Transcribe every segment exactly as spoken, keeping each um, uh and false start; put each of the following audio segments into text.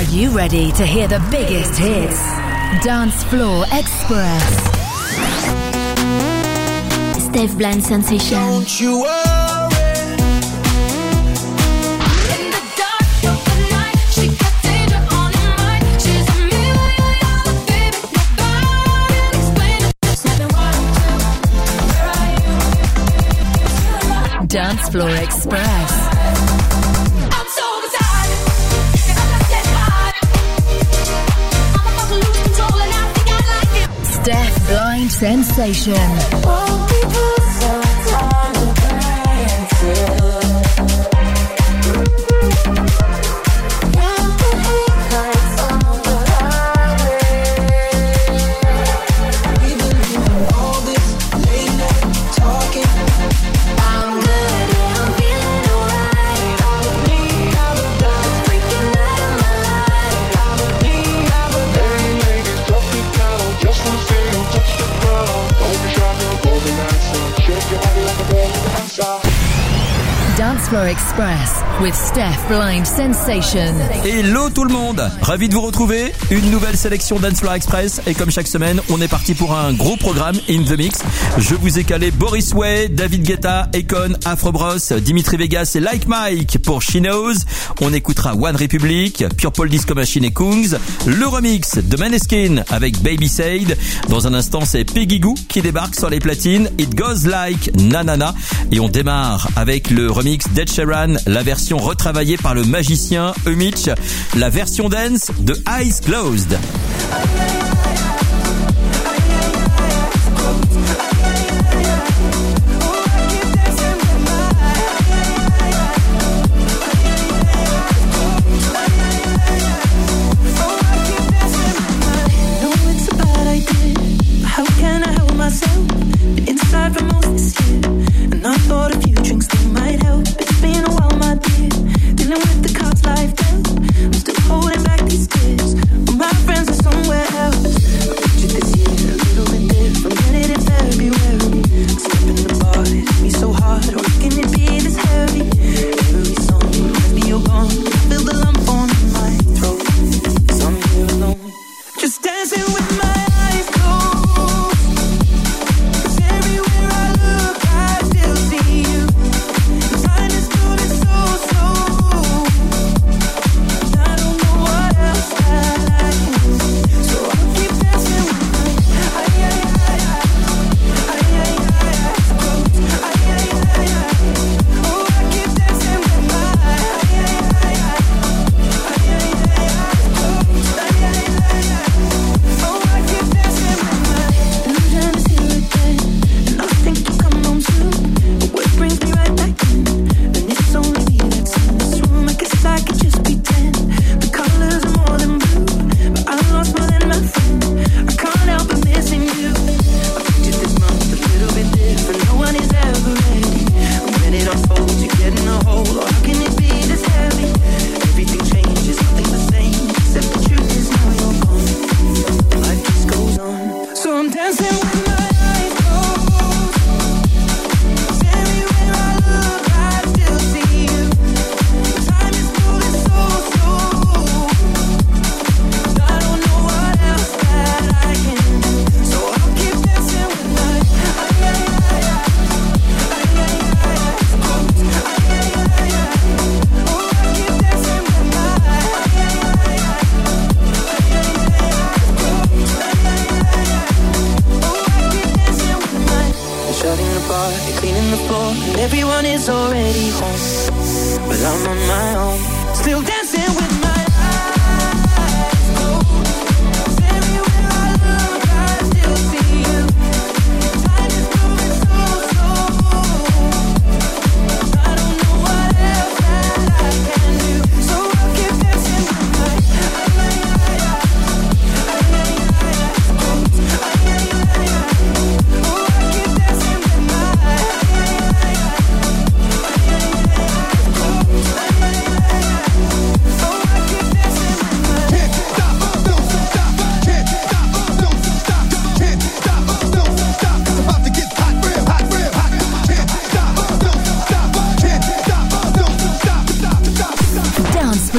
you ready to hear the biggest hits? Dance Floor Express. Steph Blind Sensation. Don't you worry. Dance Floor Express. I'm so beside it. I got that hard. I'm about to lose control and I think I like it. Steph Blind Sensation. Won't be put some time to granted. Can't put headlights on the highway. We've been doing all this late night talking. I'm good, yeah, I'm feeling alright. I would need, I would die, freaking out of my life. I would need, I would die. Hey ladies, drop it down, just wanna see you touch the ground. Don't be shy, no golden answer. Shake your body like a golden dancer. Dance Floor Express with Steph Blind Sensation. Hello tout le monde, ravi de vous retrouver. Une nouvelle sélection Dance Floor Express et comme chaque semaine, on est parti pour un gros programme in the mix. Je vous ai calé Boris Way, David Guetta, Akon, Afro Bros, Dimitri Vegas et Like Mike pour She Knows. On écoutera One Republic, Purple Disco Machine et Kungs, le remix de Maneskin avec Baby Sade. Dans un instant, c'est Peggy Gou qui débarque sur les platines. It Goes Like Nanana. Et on démarre avec le remix d'Ed Sheeran, la version retravaillée par le magicien Eumich, la version dance de Eyes Closed.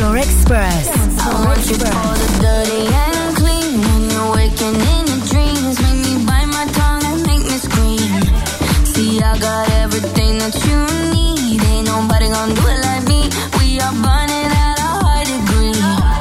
Floor Express. I want you for the dirty and clean. When you're waking in your dreams, make me bite my tongue and make me scream. See, I got everything that you need. Ain't nobody gonna do it like me. We are burning at a high degree.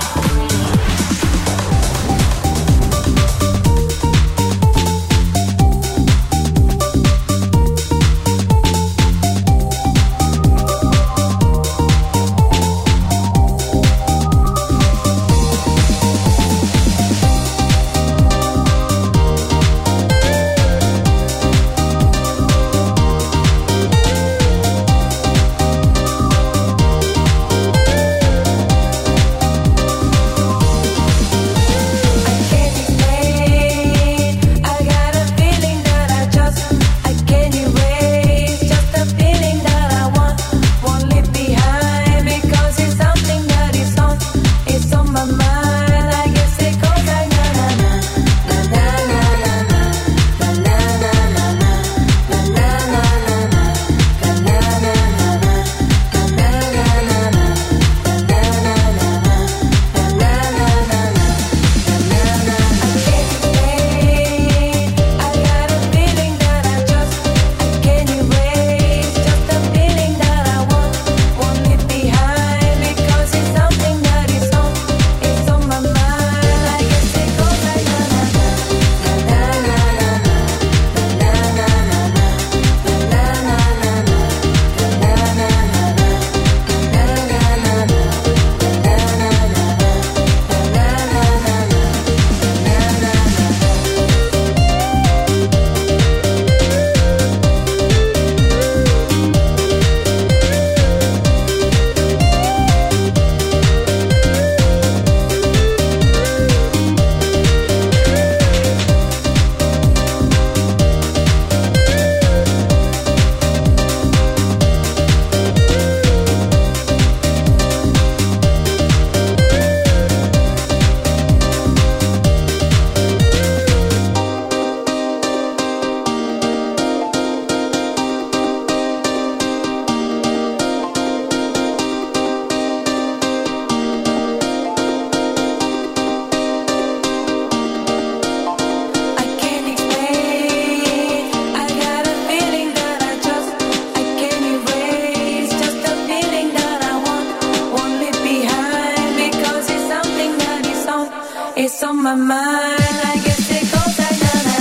It's on my mind. I guess it goes like na na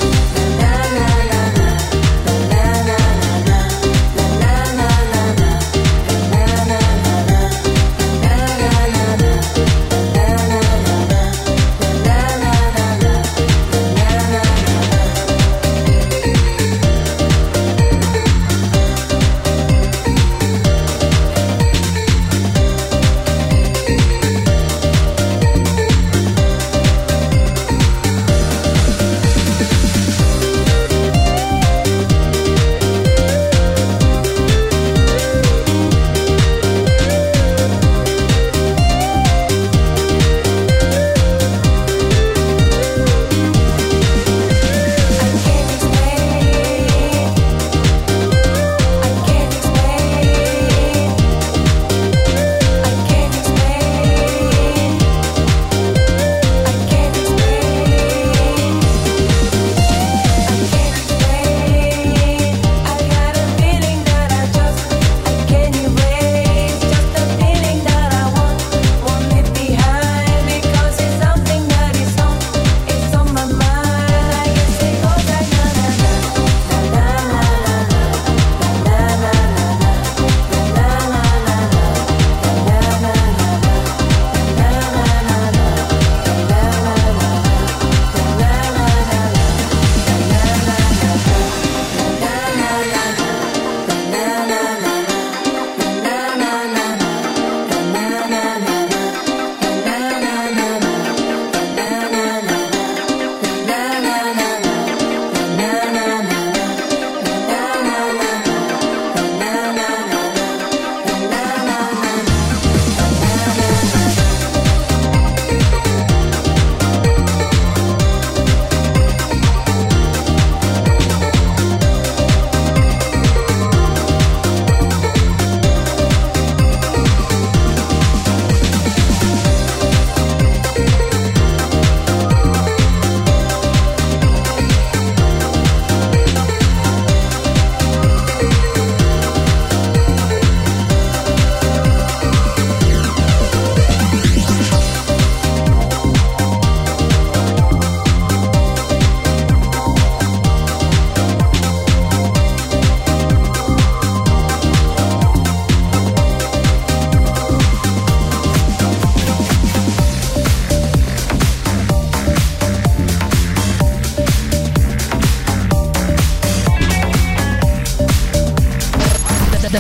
na na na na na na na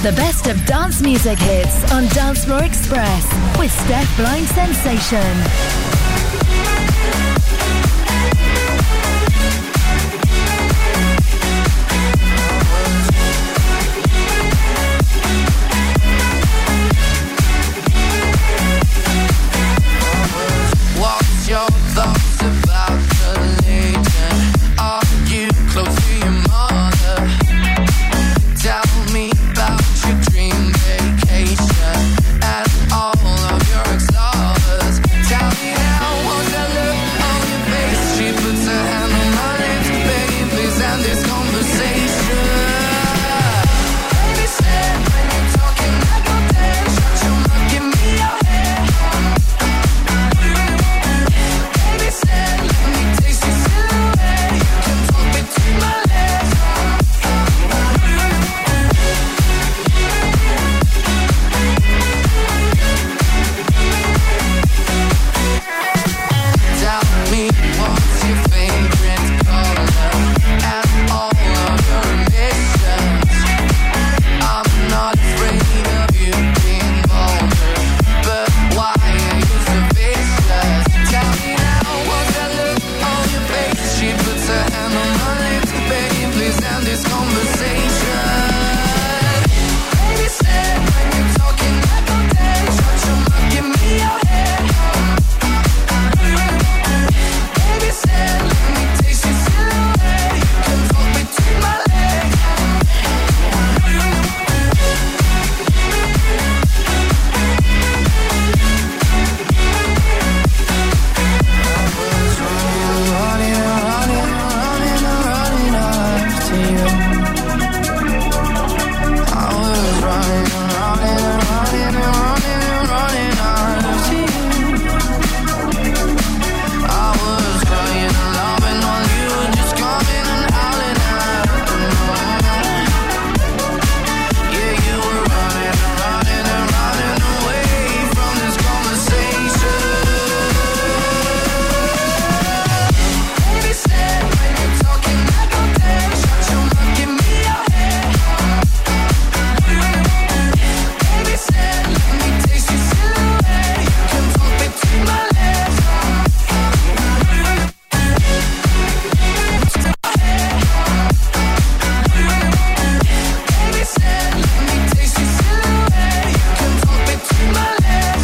The best of dance music hits on Dance Floor Express with Steph Blind Sensation. What's your thoughts about religion? Are you close to your mother? Tell me about your dream vacation and all of your ex-lovers. Tell me now, what's that look on your face? She puts her hand on my lips. Baby, please end this conversation. Baby said, when you're talking, I go dead. Shut your mouth, give me your head. Baby said, let me taste your silhouette. You can talk between my legs. Tell me what's your favorite color and all of your ambitions. I'm not afraid of you being vulgar, but why are you so vicious? Tell me now, what's that look on your face? She puts her hand on my lips. Baby, please end this conversation. Baby said, when you're talking, I go dead. Shut your mouth, give me your head. Baby said, let me taste your silhouette. You can talk between my legs. Running, running, running, running after you. I was running, running, running, running, running after you. I was crying and loving while you were just coming and howling after me. Yeah, you were running and running and running away from this conversation. Baby said, when you're talking, I go dead. Shut your mouth, give me your head. Baby said, let me taste your silhouette. You can talk between my legs. Baby said, let me taste your silhouette. You can talk between my legs.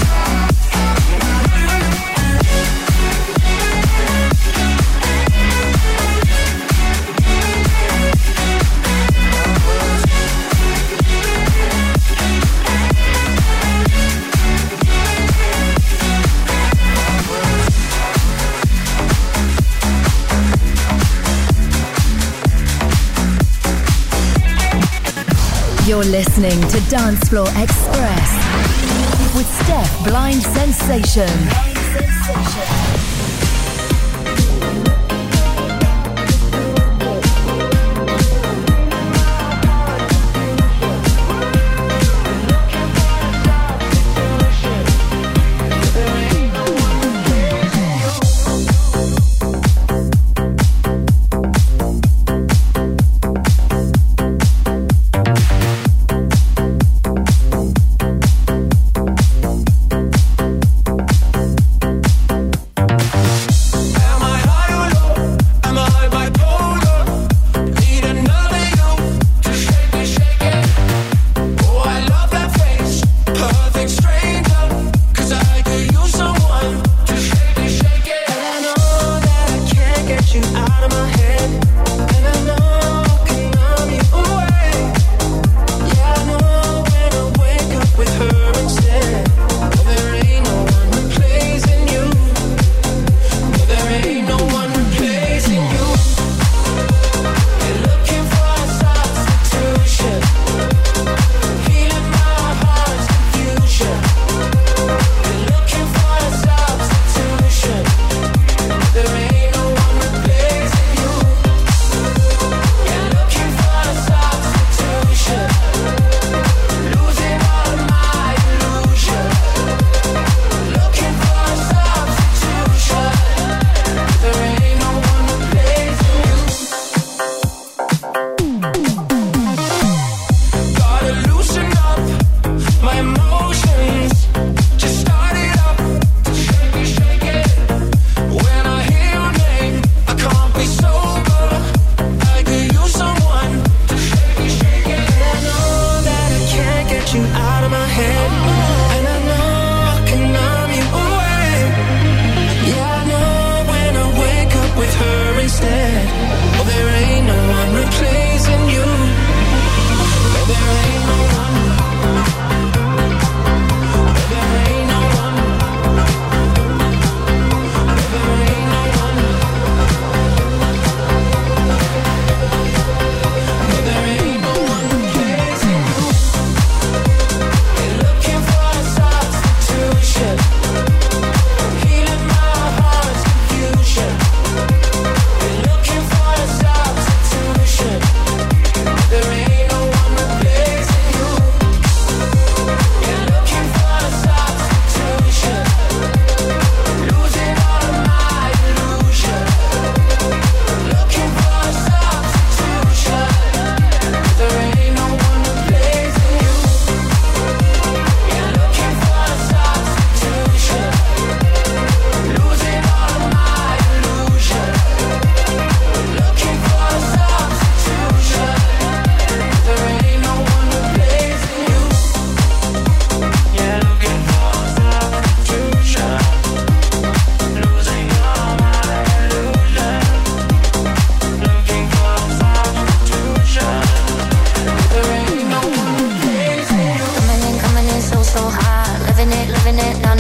You're listening to Dance Floor Express with Steph Blind Sensation.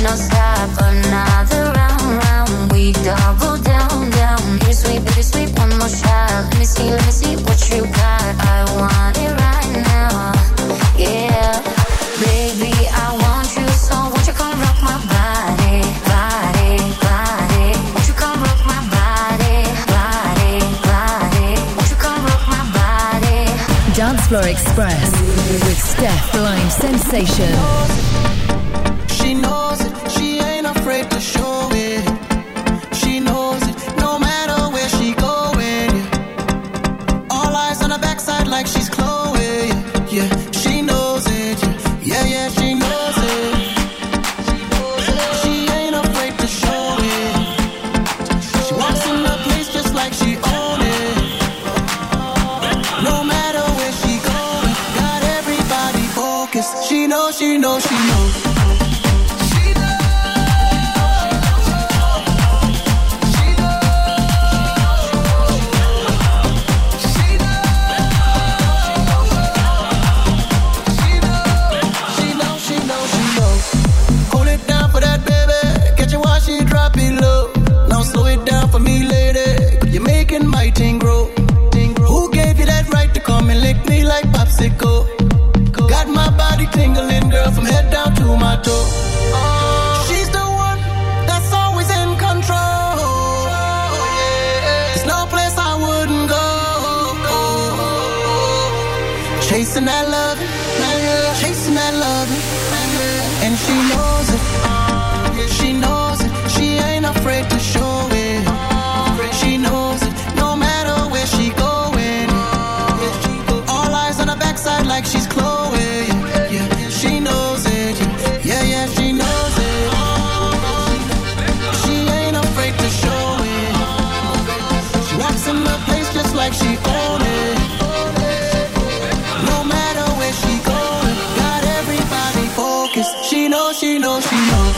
don't stop another round, round. We double down, down. Bittersweet, bittersweet, one more shot. Let me see, let me see what you got. I want it right now, yeah. Baby, I want you, so won't you come rock my body, body, body. Won't you come rock my body, body, body. Won't you come rock my body. Dance Floor Express with Steph Blind Sensation. She knows it, she ain't afraid to show it. She knows it, no matter where she going. Yeah. All eyes on her backside like she's Chloe. Yeah, yeah. She knows it. Yeah, yeah, yeah, she knows it. She ain't afraid to show it. She walks in the place just like she own it. No matter where she going, got everybody focused. She knows, she knows, she knows. Got my body tingling, girl, from head down to my toe. She's the one that's always in control. There's no place I wouldn't go. Chasing that love, chasing that love, and she knows it. She knows it. She ain't afraid to show it. She knows it. No matter where she going. All eyes on her backside like she's Chloe. Yeah, she knows it. Yeah, yeah, she knows it. She ain't afraid to show it. She walks in the place just like she own it. No matter where she going, got everybody focused. She knows, she knows, she knows.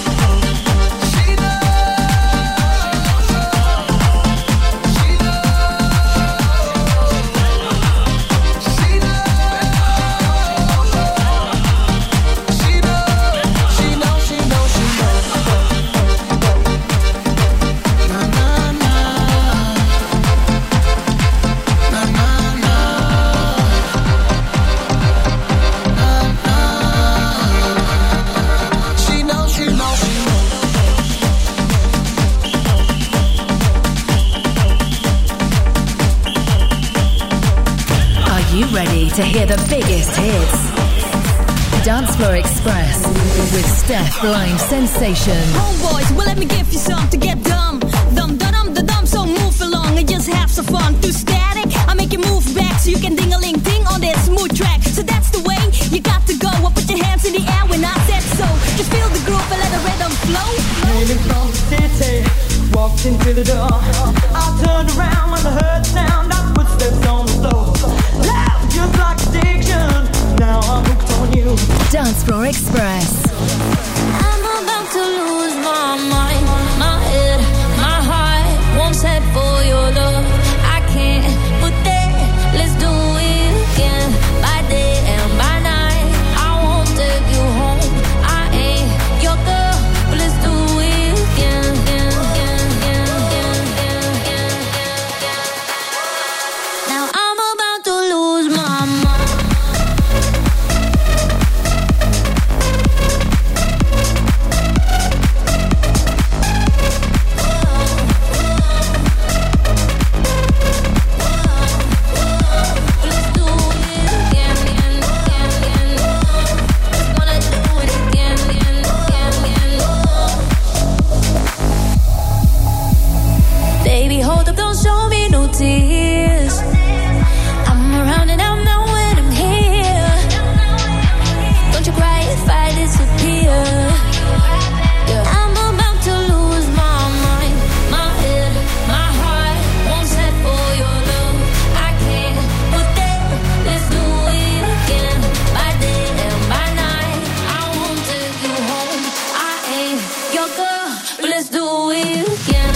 Ready to hear the biggest hits. Dance Floor Express with Steph Blind Sensation. Homeboys, well let me give you some to get dumb. Dum dum dum dum dum, so move along and just have some fun. Too static, I make you move back so you can ding a ling ding on this smooth track. So that's the way you got to go. Well, put your hands in the air when I said so. Just feel the groove and let the rhythm flow. Came from the city, walked into the door. I turned around when I heard sound of footsteps on the floor. Love just like addiction, now I'm hooked on you. Dance Floor Express. I'm about to lose my mind, my head, my heart won't set for your love. I can't put that, let's do it again. By day and by night, I won't take you home. I ain't your girl, but let's do it again, again, again, again, again, again, again, again. Now I'm about to lose my mind. Tears. I'm around and I'm not when I'm here. Don't you cry if I disappear. Yeah. I'm about to lose my mind, my head, my heart won't set for your love. I can't put that, let's do it again. By day and by night, I won't take you home. I ain't your girl, but let's do it again.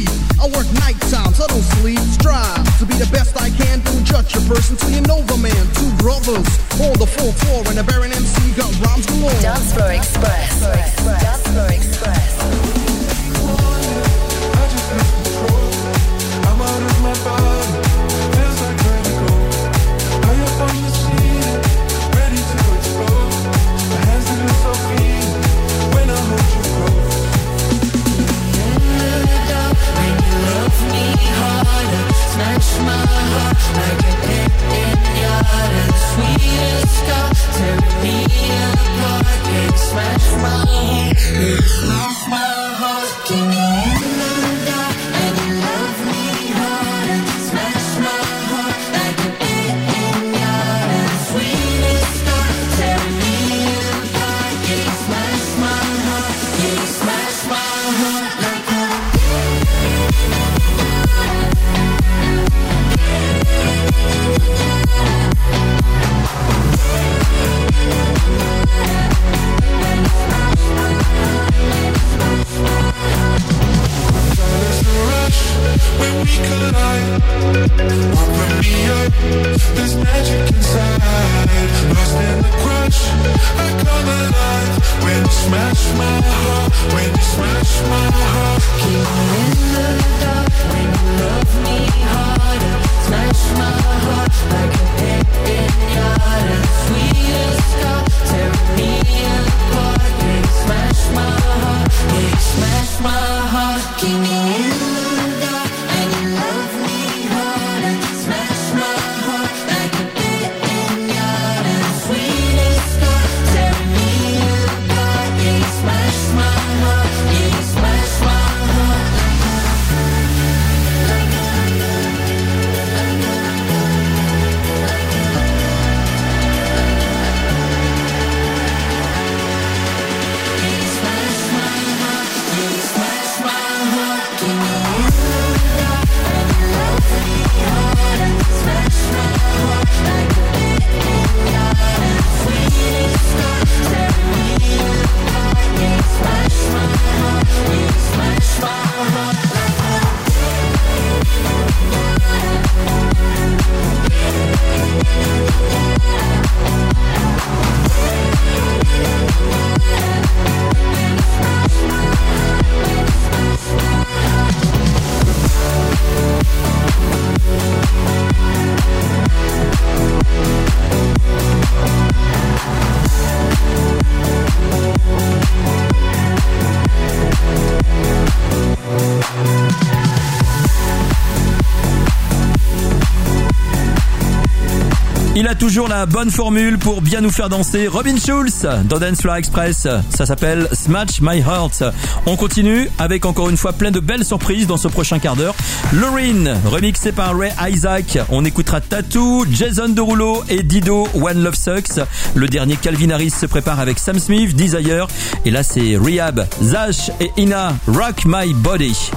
sleep. I work night times, I don't sleep. Strive to be the best I can. Don't judge a person till you know the man. Two brothers, all the full floor, and a Baron M C got rhymes galore. Dance Floor Express. Dance Floor Express. I just lose control. I'm out of my body. Feels like vertigo. High up on the ceiling, ready to explode. My hands feel so free when I hold you close. When you love me harder, smash my heart like an Indiana. The sweetest scar, tearing me apart. Yeah, you smash my heart, yeah, you smash my heart. Give me in the dark, and you love me harder, smash my heart like an Indiana. The sweetest scar, tearing me apart. Yeah, you smash my heart, yeah, you smash my heart like a When we collide, open me up, there's magic inside. Lost in the crush, I come alive. When you smash my heart, when you smash my heart. keep me in the dark when you love me harder. Smash my heart like a pinata. Sweetest scar, tearing me apart. Yeah, you smash my heart, yeah, you smash my heart. Keep me in the dark and you love me harder. Smash my heart like a pinata. Sweetest scar, tearing me apart. Yeah, you smash my heart, yeah, you smash my heart like a, like a, like a, like a, yeah, you smash my heart, yeah, you smash my heart. Give me in the dark and you love me harder. Smash my heart like a pinata. Sweetest scar, tearing me apart. Yeah, you smash my heart, yeah, you smash my heart like a. Il a toujours la bonne formule pour bien nous faire danser. Robin Schulz dans Dance Floor Express. Ça s'appelle Smash My Heart. On continue avec encore une fois plein de belles surprises dans ce prochain quart d'heure. Loreen, remixé par Ray Isaac. On écoutera Tattoo, Jason Derulo et Dido, One Love Sucks. Le dernier Calvin Harris se prépare avec Sam Smith, Desire. Et là c'est Rehab, Zash et Ina, Rock My Body.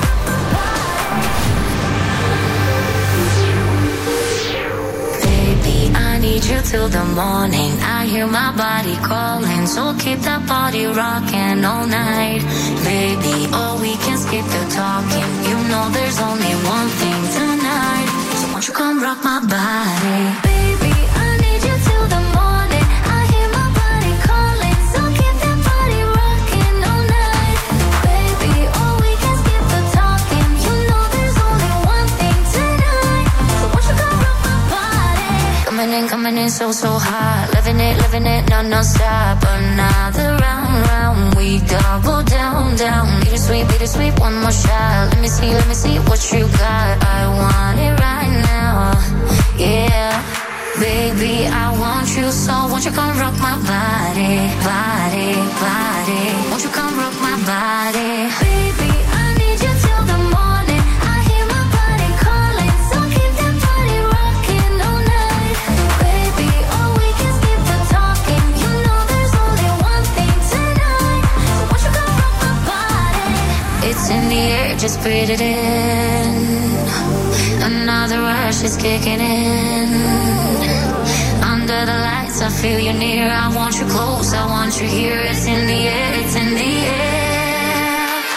You till the morning, I hear my body calling, so keep that body rocking all night. Baby, oh, we can skip the talking, you know there's only one thing tonight, so won't you come rock my body. Baby, I need you till the morning, I hear my body calling, so keep that body rocking all night. Baby, oh, we can skip the talking, you know there's only one thing tonight, so won't you come rock my body. Coming in, coming in so, so hot, living it, living it, no, no stop. Another round, round, we double down, down. Bittersweet, bittersweet, one more shot. Let me see, let me see what you got. I want it right now, yeah. Baby, I want you, so won't you come rock my body, body, body. Won't you come rock my body. Baby, I need you till the morning, I hear my body calling, so keep that body rocking all night. Baby, oh, we can skip the talking, you know there's only one thing tonight, so won't you come rock my body. It's in the air, just breathe it in. Another rush is kicking in. Under the lights, I feel you near. I want you close, I want you here. It's in the air, it's in the air.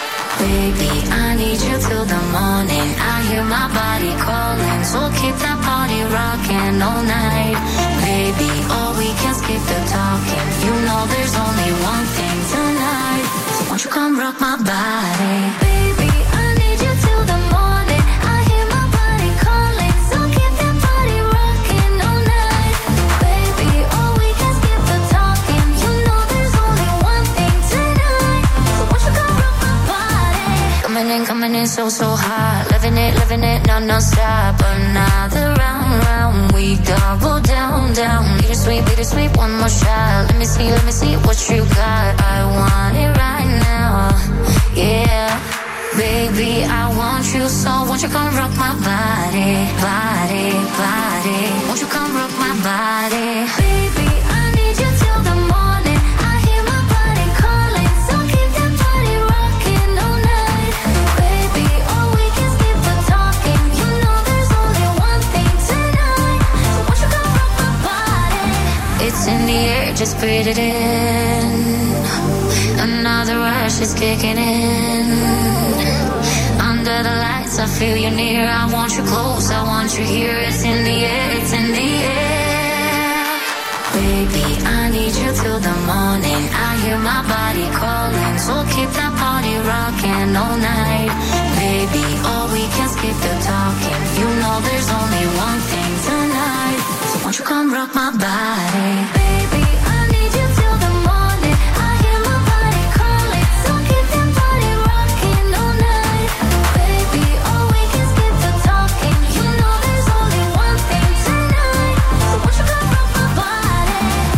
Baby, I need you till the morning. I hear my body calling, so keep that party rocking all night. Baby, or we can skip the talking. You know there's only one thing tonight. So won't you come rock my body? Baby, I need you till the morning. I hear my body calling, so keep that party rocking all night. Baby, or we can skip the talking. You know there's only one thing tonight. So won't you come rock my body? Coming in, coming in so, so hot. Living it, living it, non, non-stop. Another round, round. We double down, down. Bittersweet, bittersweet, one more shot. Let me see, let me see what you got. I want it right now. Yeah. Baby, I want you so. Won't you come rock my body? Body, body. Won't you come rock my body? Baby, I need you till the morning. I hear my body calling, so keep that body rocking all night. Baby, or we can skip the talking. You know there's only one thing tonight. So won't you come rock my body? It's in the air, just breathe it in. Another rush is kicking in. Under the lights, I feel you near. I want you close, I want you here. It's in the air, it's in the air. Baby, I need you till the morning. I hear my body calling, so keep that party rocking all night. Baby, or we can skip the talking. You know there's only one thing tonight. So won't you come rock my body? Baby, I need you till the morning. I hear my body calling, so keep that body rocking all night. Baby, or we can skip the talking. You know there's only one thing tonight. So won't you come rock my body?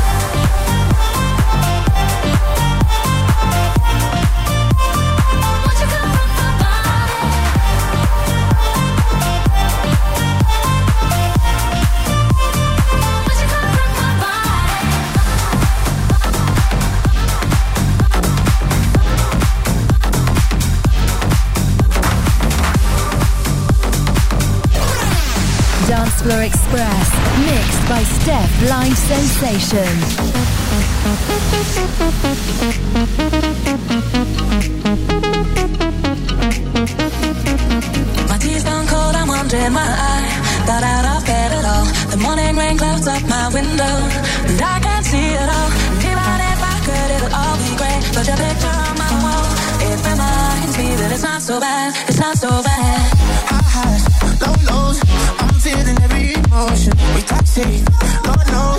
Won't you come rock my body? Won't you come rock my body? Dance Floor Express, mixed by Steph Blind Sensation. My tea's gone cold, I'm wondering why I got out of bed at all. The morning rain clouds up my window, and I can't see it all. And even if I could, it'll all be great. But your picture on my wall, it reminds me that it's not so bad, it's not so bad. High highs, low lows, I'm feeling every emotion. We toxic, Lord knows.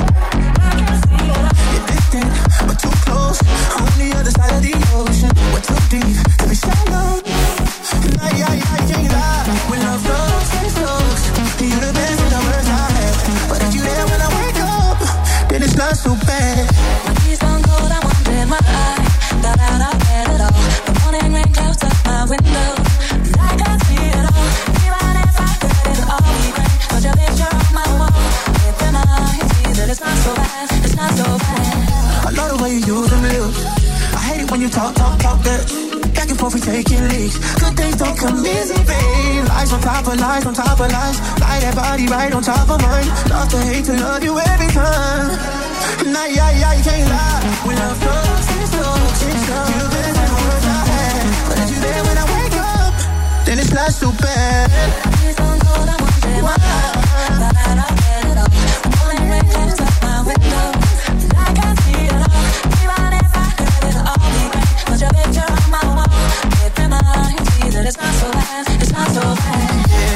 You're distant, but too close. On the other side of the ocean, we're too deep to be shallow. Nah, yeah, yeah, you can't lie. When love flows, it flows. You're the best of the words I have. But if you there when I wake up, then it's not so bad. My tea's gone cold, I'm wondering why I got out of bed at all. The morning rain clouds up my window, and I can't see it all. Even if I could, it'll all be great. But your picture on my wall, it reminds me that it's not so bad, it's not so bad. I love the way you use them lips. I hate it when you talk, talk, talk that. Back and forth, we taking leaks. Good things don't come easy, babe. Lies on top of lies, on top of lies. Lie that body right on top of mine. Love to hate to love you every time. Nah, yeah, yeah, you can't lie. When love flows, it flows, it flows. You're the best of the words I had. But if you there when I wake up, then it's not so bad. It's gone cold, I'm wondering why I got out of bed at all. The morning rain clouds up my window, and I can't see it all. Even if I could, it'll all be great. But your picture on my wall, it reminds me that it's not so bad, it's not so bad.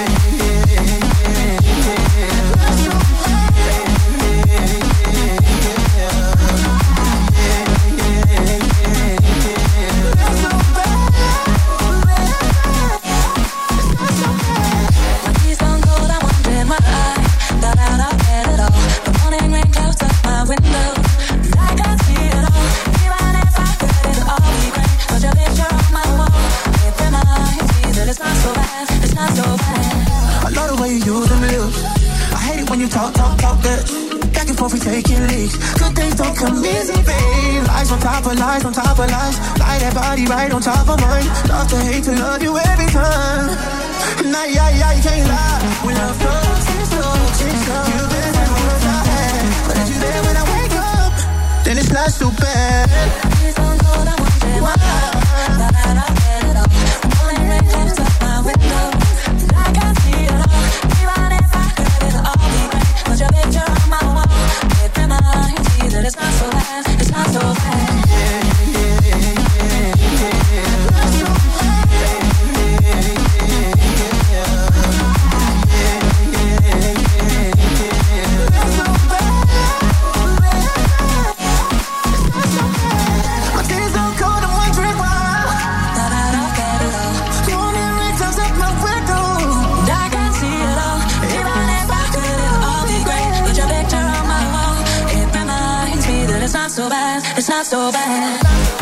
My tea's gone cold, I'm wondering why I got out of bed at all. The morning rain clouds up my window, and I can't see it all. Even if I could, it'll all be great. But your picture on my wall, it reminds me that it's not so bad, it's not so bad. I love the way you use them lips. I hate it when you talk, talk, talk that. Back and forth, we taking leaks. Good things don't come easy, babe. Lies on top of lies, on top of lies. Lie that body right on top of mine. Love to hate to love you every time. Nah, yeah, yeah, you can't lie. When love flows, it flows, it flows. You're the best of the words I had. But if you there when I wake up, then it's not so bad. It's gone cold, I'm wondering why I got out of bed at all. so bad.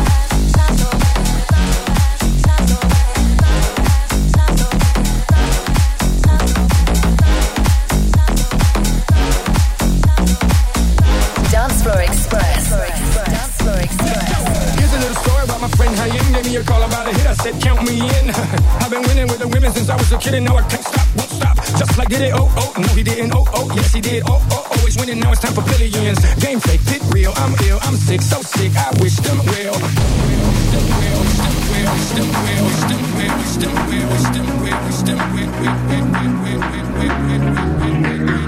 Dance Floor Express. Dance Floor Express. Here's a little story about my friend Hayim. Gave me a call about a hit. I said, count me in. I've been winning with the women since I was a kid, and now I can't stop, won't stop. Just like did it, oh, oh, no he didn't, oh, oh, yes he did, oh, oh, always winning, now it's time for billions. Game fake, pit real, I'm ill, I'm sick, so sick, I wish them well. Still will, still will, still will, still will, still will, still will, still will, will, will, will, will, will, will, will, will, will.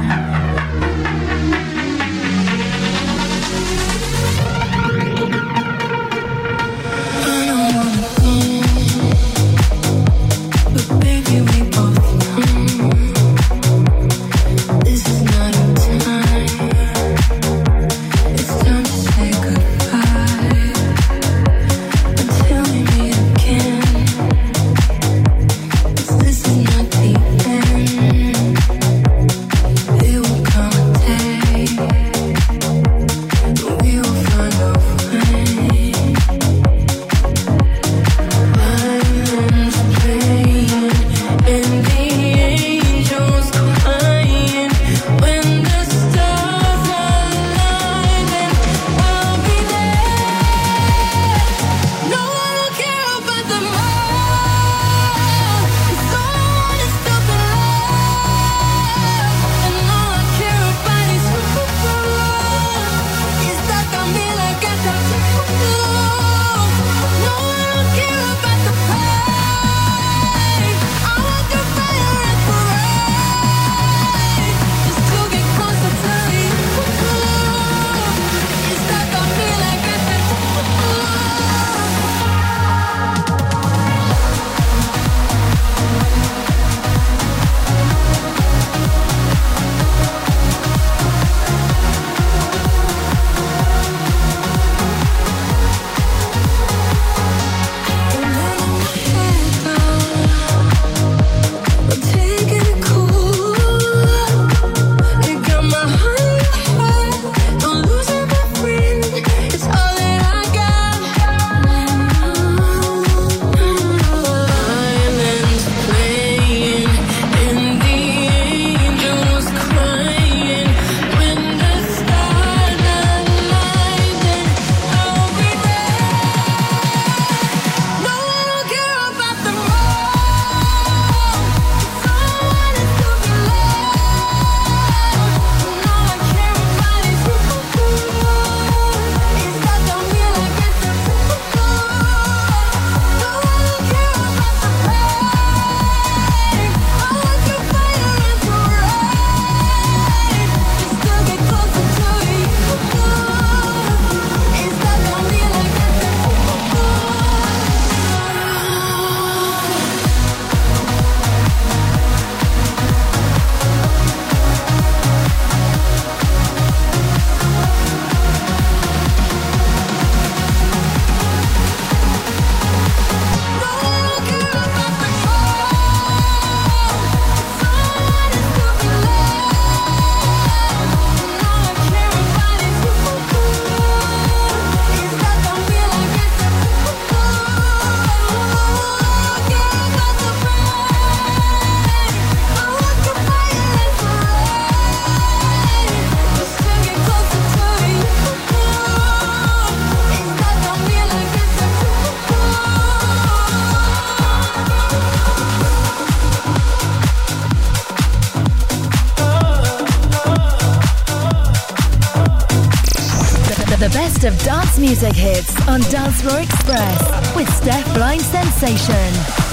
The best of dance music hits on Dance Floor Express with Steph Blind Sensation.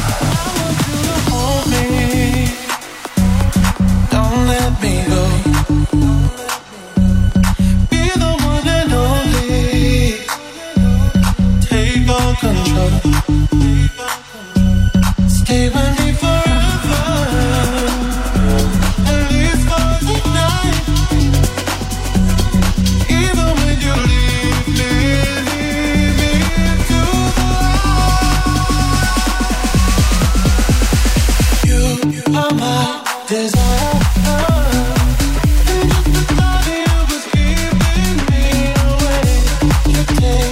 Hold me, don't let me go. Be the one and only. Take all control. Stay with me forever. At least for tonight. Even when you leave me, leave me to the light. You are my desire. And just the thought of you was keeping me away. You take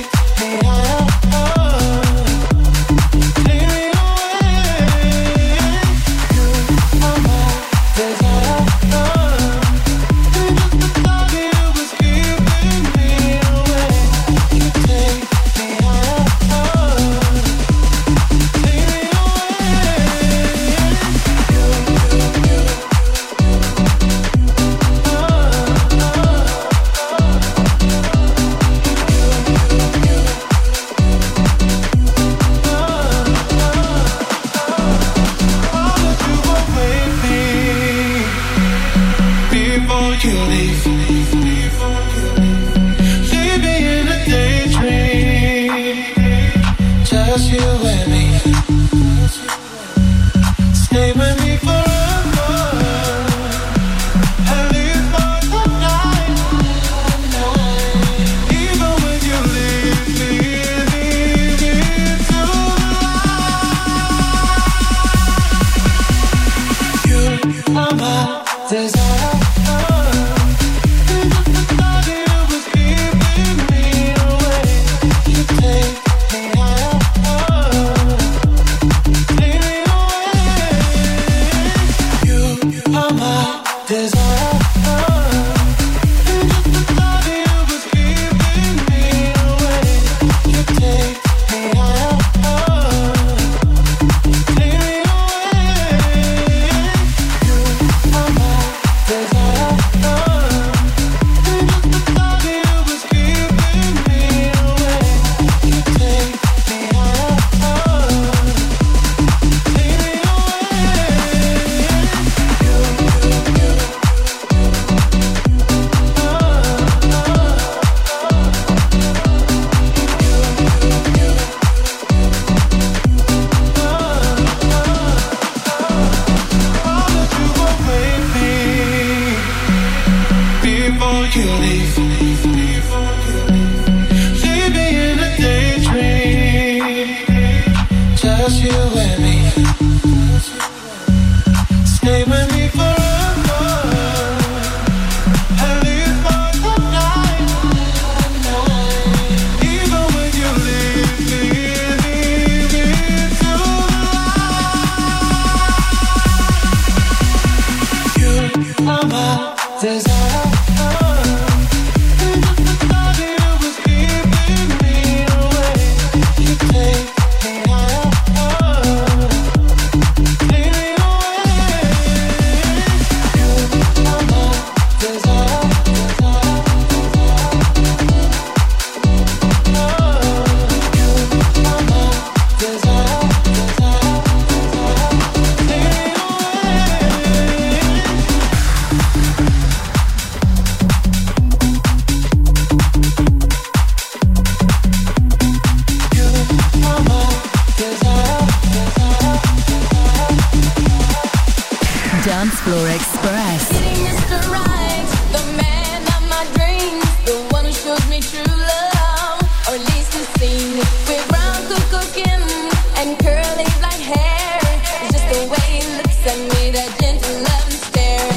Dance Floor Express. Mister Right, the man of my dreams, the one who shows me true love, or at least it seems. With brown cocoa skin and curly black hair, it's just the way he looks at me, that gentle loving stare.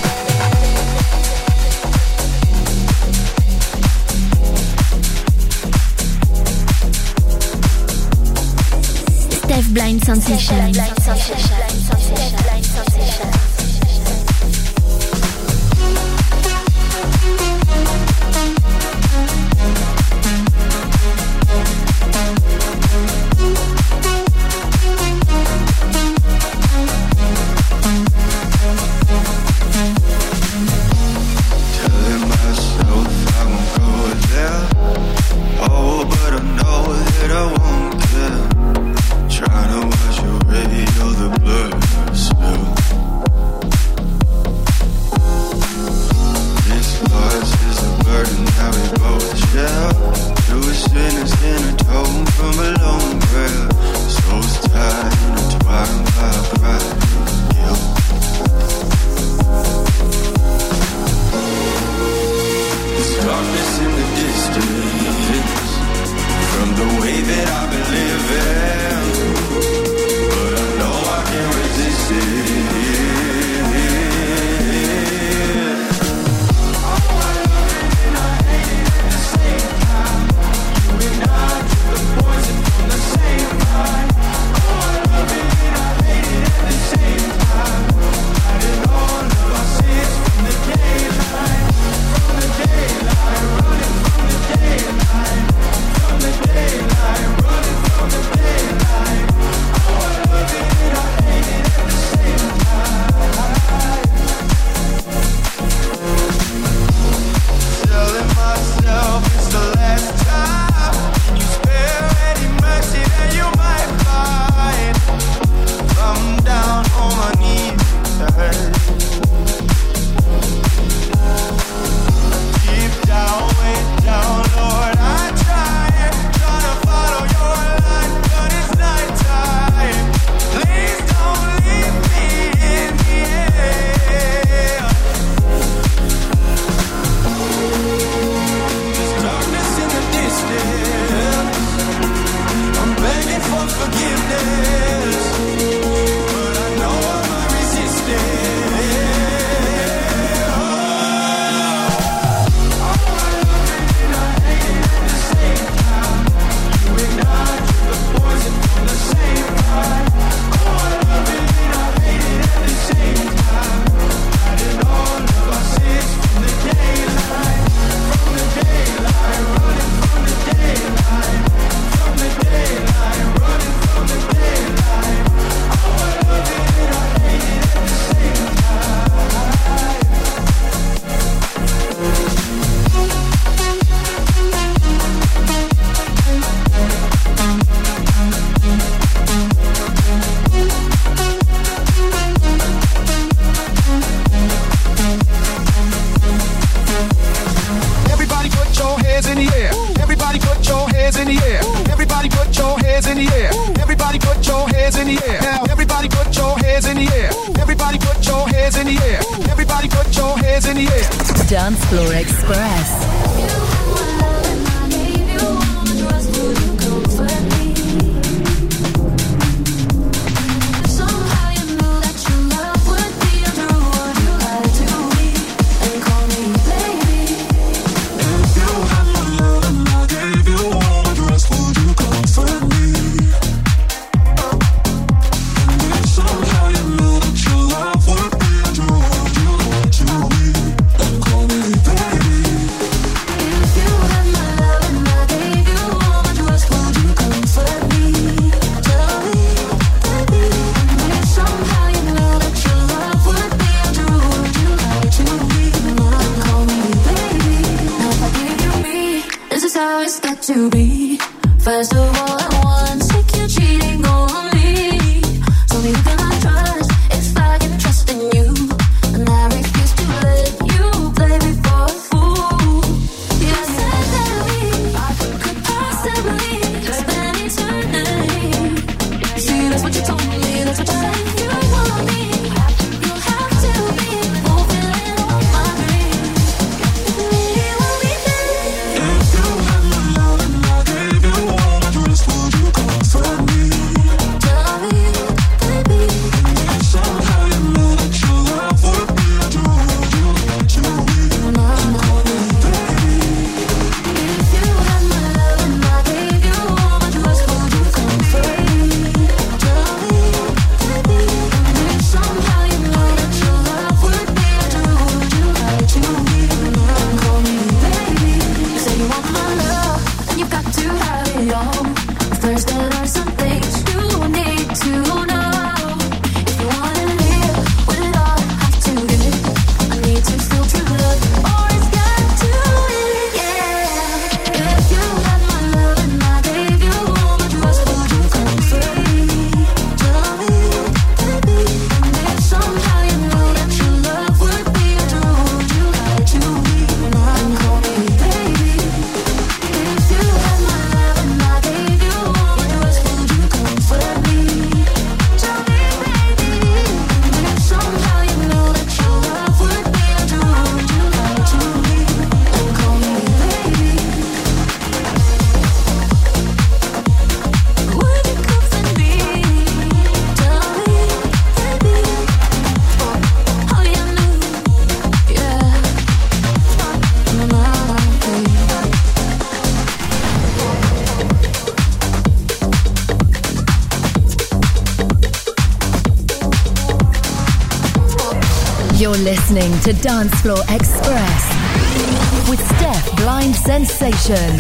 Steph Blind Sensation. Blind Sensation. Blind Sensation. Dance Floor Express. Call You're listening to Dance Floor Express with Steph Blind Sensation.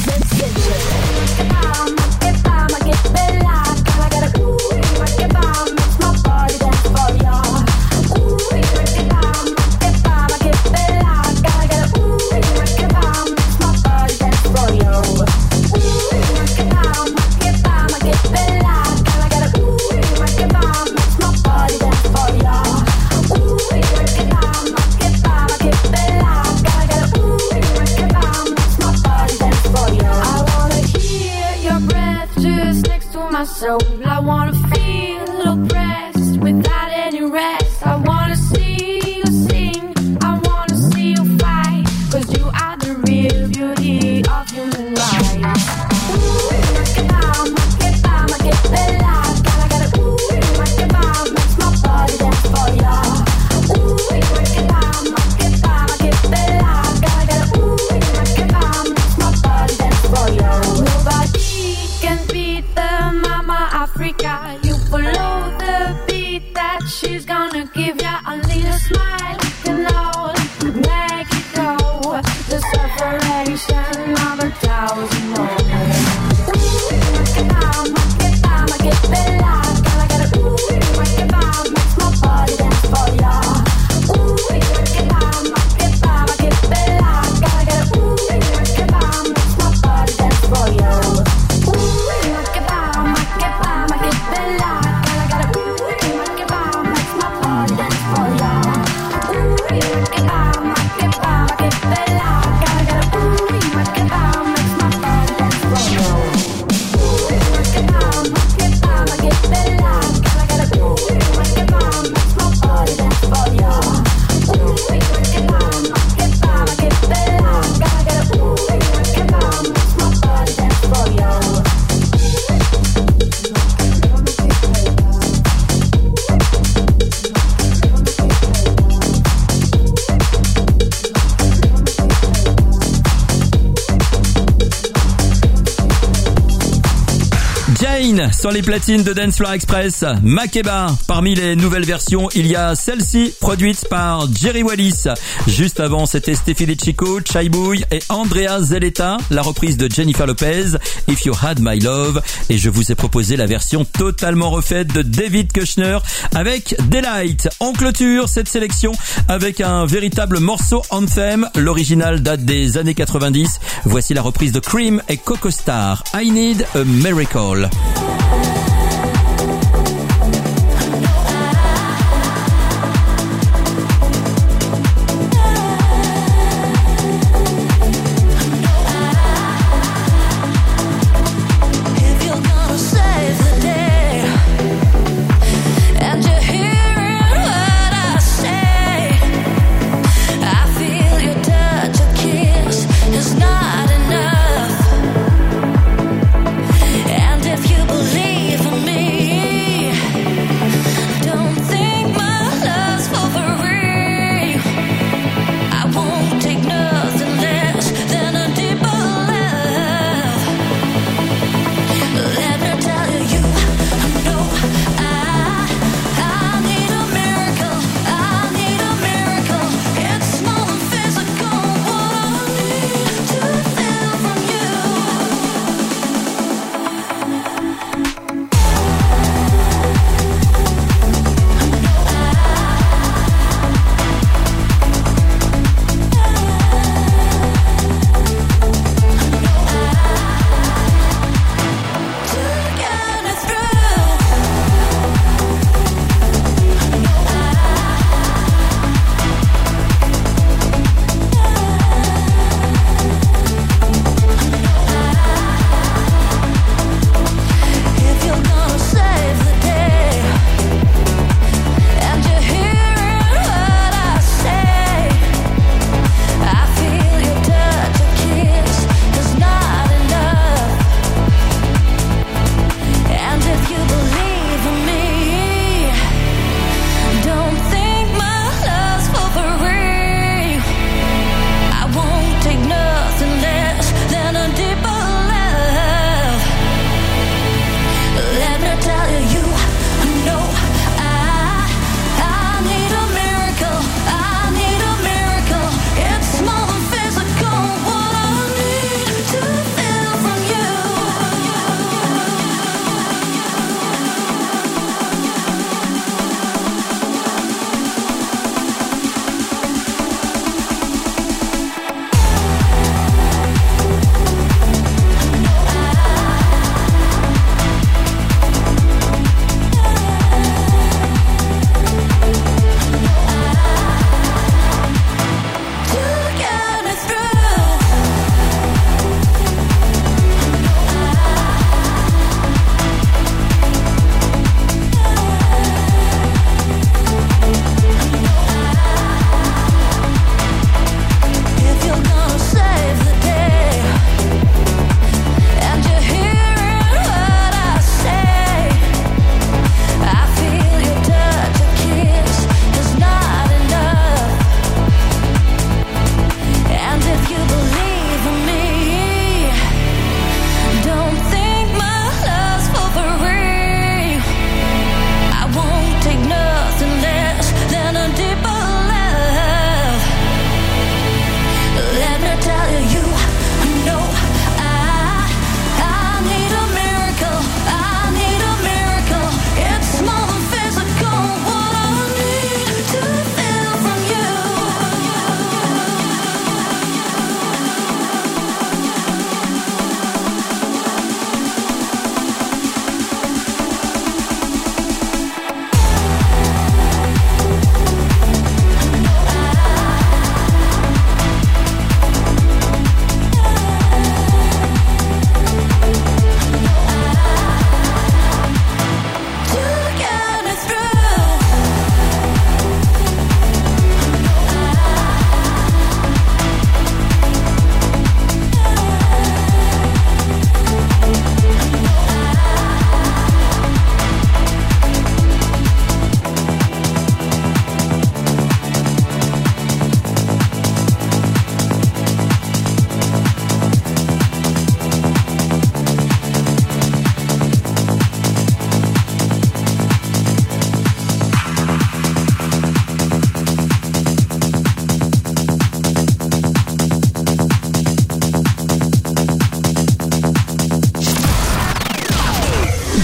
So I wanna feel oppressed without any rest. I wanna see you sing, I wanna see you fight, 'cause you are the real beauty of human life. You follow the beat that she's gonna give ya a little smile, you know, make it go. The separation of a thousand moments. Sur les platines de Dance Floor Express, Makeba. Parmi les nouvelles versions, il y a celle-ci, produite par Jerry Wallis. Juste avant, c'était Steffi Chico, Chai Boy et Andrea Zelletta, la reprise de Jennifer Lopez, If You Had My Love. Et je vous ai proposé la version totalement refaite de David Kushner avec Delight. On clôture cette sélection avec un véritable morceau anthem. L'original date des années quatre-vingt-dix. Voici la reprise de Cream et Coco Star. I Need a Miracle. If you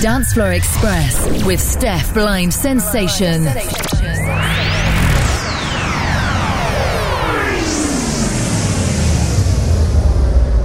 Dance Floor Express with Steph Blind Sensation.